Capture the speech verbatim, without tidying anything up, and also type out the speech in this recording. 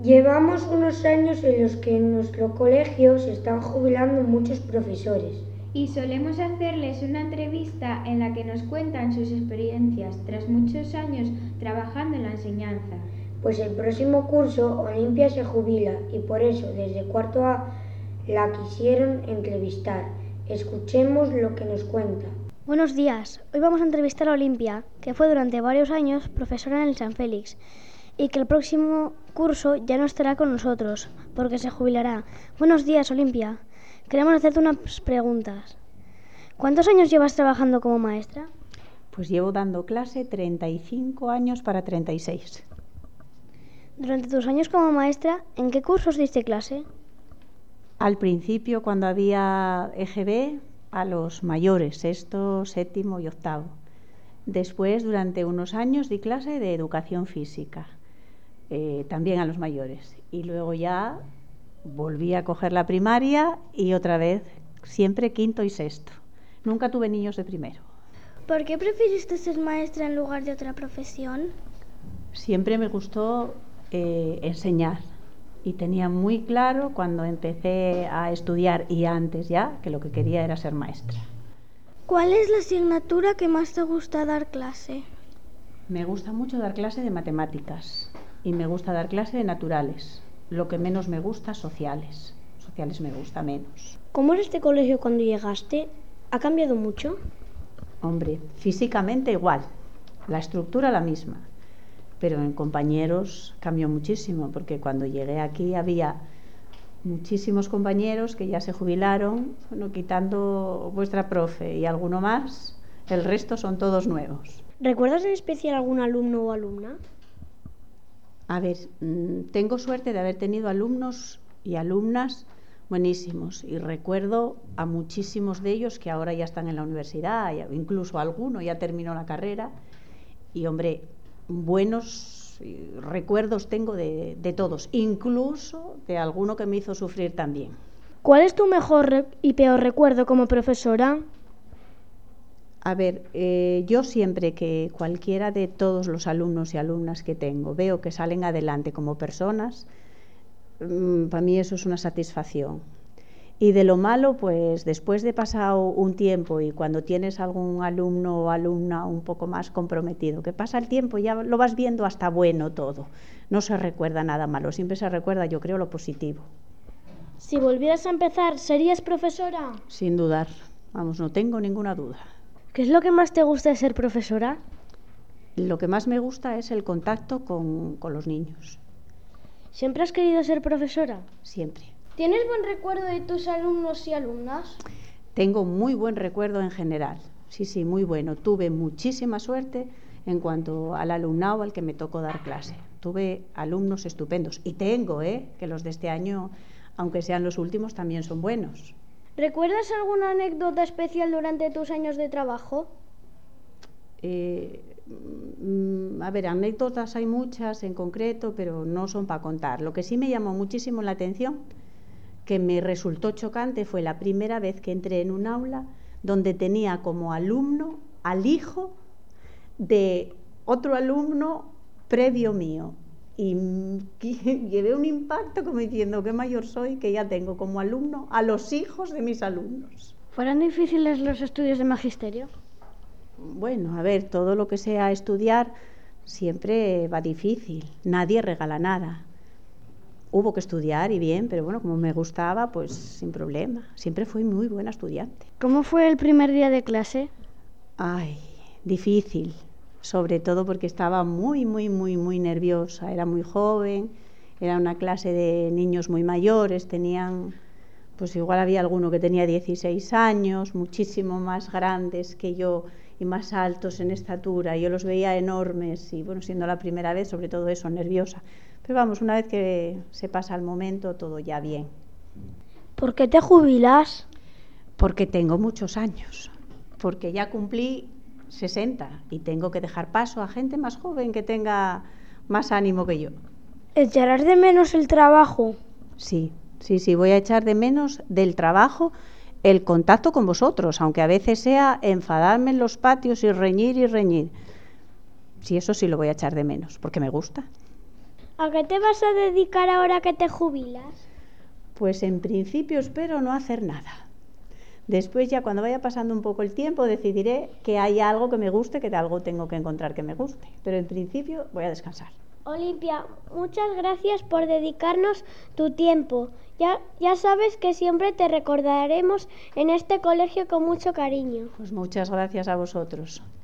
Llevamos unos años en los que en nuestro colegio se están jubilando muchos profesores. Y solemos hacerles una entrevista en la que nos cuentan sus experiencias tras muchos años trabajando en la enseñanza. Pues el próximo curso Olimpia se jubila y por eso desde cuarto A la quisieron entrevistar. Escuchemos lo que nos cuenta. Buenos días, hoy vamos a entrevistar a Olimpia, que fue durante varios años profesora en el San Félix y que el próximo curso ya no estará con nosotros porque se jubilará. Buenos días, Olimpia. Queremos hacerte unas preguntas. ¿Cuántos años llevas trabajando como maestra? Pues llevo dando clase treinta y cinco años para treinta y seis. Durante tus años como maestra, ¿en qué cursos diste clase? Al principio, cuando había E G B, a los mayores, sexto, séptimo y octavo. Después, durante unos años, di clase de educación física, eh, también a los mayores. Y luego ya volví a coger la primaria y otra vez, siempre quinto y sexto. Nunca tuve niños de primero. ¿Por qué preferiste ser maestra en lugar de otra profesión? Siempre me gustó eh, enseñar y tenía muy claro cuando empecé a estudiar y antes ya que lo que quería era ser maestra. ¿Cuál es la asignatura que más te gusta dar clase? Me gusta mucho dar clase de matemáticas y me gusta dar clase de naturales. Lo que menos me gusta, sociales. Sociales me gusta menos. ¿Cómo era este colegio cuando llegaste? ¿Ha cambiado mucho? Hombre, físicamente igual, la estructura la misma, pero en compañeros cambió muchísimo, porque cuando llegué aquí había muchísimos compañeros que ya se jubilaron, bueno, quitando vuestra profe y alguno más, el resto son todos nuevos. ¿Recuerdas en especial algún alumno o alumna? A ver, tengo suerte de haber tenido alumnos y alumnas buenísimos y recuerdo a muchísimos de ellos que ahora ya están en la universidad, incluso alguno ya terminó la carrera y hombre, buenos recuerdos tengo de, de todos, incluso de alguno que me hizo sufrir también. ¿Cuál es tu mejor y peor recuerdo como profesora? A ver, eh, yo siempre que cualquiera de todos los alumnos y alumnas que tengo veo que salen adelante como personas, mmm, para mí eso es una satisfacción. Y de lo malo, pues después de pasado un tiempo y cuando tienes algún alumno o alumna un poco más comprometido, que pasa el tiempo ya lo vas viendo hasta bueno todo. No se recuerda nada malo, siempre se recuerda, yo creo, lo positivo. Si volvieras a empezar, ¿serías profesora? Sin dudar, vamos, no tengo ninguna duda. ¿Qué es lo que más te gusta de ser profesora? Lo que más me gusta es el contacto con, con los niños. ¿Siempre has querido ser profesora? Siempre. ¿Tienes buen recuerdo de tus alumnos y alumnas? Tengo muy buen recuerdo en general. Sí, sí, muy bueno. Tuve muchísima suerte en cuanto al alumnado al que me tocó dar clase. Tuve alumnos estupendos. Y tengo, ¿eh? Que los de este año, aunque sean los últimos, también son buenos. ¿Recuerdas alguna anécdota especial durante tus años de trabajo? Eh, a ver, anécdotas hay muchas en concreto, pero no son para contar. Lo que sí me llamó muchísimo la atención, que me resultó chocante, fue la primera vez que entré en un aula donde tenía como alumno al hijo de otro alumno previo mío. Y llevé un impacto como diciendo qué mayor soy, que ya tengo como alumno a los hijos de mis alumnos. ¿Fueron difíciles los estudios de magisterio? Bueno, a ver, todo lo que sea estudiar siempre va difícil, nadie regala nada. Hubo que estudiar y bien, pero bueno, como me gustaba, pues sin problema. Siempre fui muy buena estudiante. ¿Cómo fue el primer día de clase? Ay, difícil. Sobre todo porque estaba muy, muy, muy, muy nerviosa. Era muy joven, era una clase de niños muy mayores, tenían, pues igual había alguno que tenía dieciséis años, muchísimo más grandes que yo y más altos en estatura. Yo los veía enormes y, bueno, siendo la primera vez, sobre todo eso, nerviosa. Pero vamos, una vez que se pasa el momento, todo ya bien. ¿Por qué te jubilas? Porque tengo muchos años, porque ya cumplí sesenta y tengo que dejar paso a gente más joven que tenga más ánimo que yo. ¿Echarás de menos el trabajo? Sí, sí, sí, voy a echar de menos del trabajo el contacto con vosotros, aunque a veces sea enfadarme en los patios y reñir y reñir. Sí, eso sí lo voy a echar de menos, porque me gusta. ¿A qué te vas a dedicar ahora que te jubilas? Pues en principio espero no hacer nada. Después ya cuando vaya pasando un poco el tiempo decidiré que hay algo que me guste, que algo tengo que encontrar que me guste. Pero en principio voy a descansar. Olimpia, muchas gracias por dedicarnos tu tiempo. Ya, ya sabes que siempre te recordaremos en este colegio con mucho cariño. Pues muchas gracias a vosotros.